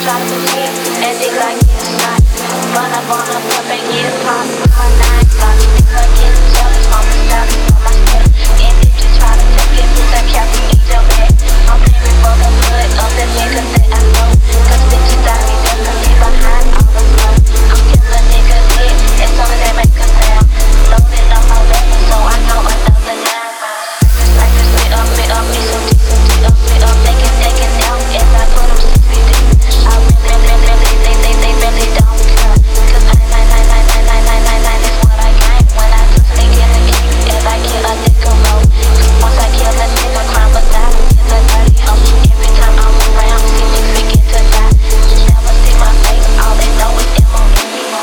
try to cheat and think like it's not. Run up on a pump and get popped with my nine. Got a nigga getting jealous from the style from my step. And bitches try to take it with that cap and eat your head. I'm paying for the blood of the niggas that I know. Cause bitches got me definitely behind all the flow. I'm killing niggas hit as soon as they make a sound. Loaded up my weapon so I know another nine rounds. Like this me up, me so deep, take it down as I put them 6 feet deep. I they really don't care. Cause I is what I gain when I just sneak in the game. As I kill a nigga roll. Once I kill a nigga, crime but die. It's a dirty hoe. Every time I'm around, see me forget to die. Never see my face, all they know is M.O.N.E.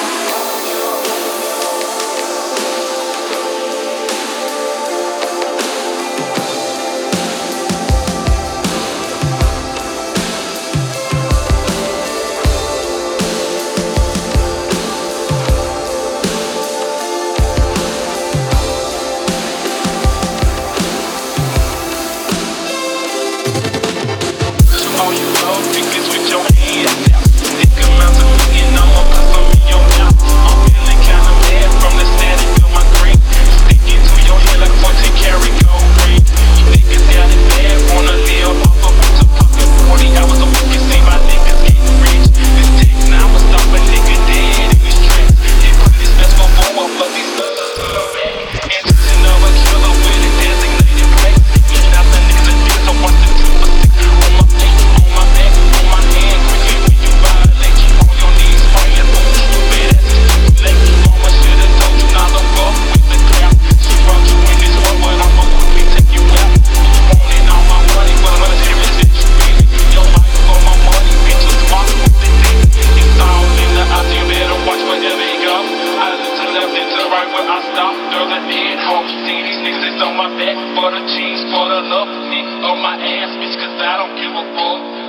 All you love niggas with your hands out. Take a mountain and I'ma put some in your mouth. I'm feeling kinda mad from the static of my green. Sticking to your head like 14 karat gold ring. You niggas got it bad, wanna live off of what's a fucking 40 hours a week. You see my niggas getting rich. This tech now will stop a nigga dead in his tracks. Hit police best for more of these niggas to the back. Intention of a killer with a designated place. Eating out the niggas and niggas, I want the 2 for 6 on my face. On my back, on my hand, quickly when you violate, you on your knees, praying for stupid ass is too late. Mama should've told you not to fuck with the crap. She brought you in this world, but I'ma quickly take you out. You wanted all my money, but I'm serious that you really. Your life for my money, bitch, you smart with the dick. It's all in the eyes, you better watch wherever you go. I look to left and to right where I stop, girl, the head home. See these niggas is on my back, for the cheese, for the love, me on my ass, bitch, cause I don't give a fuck.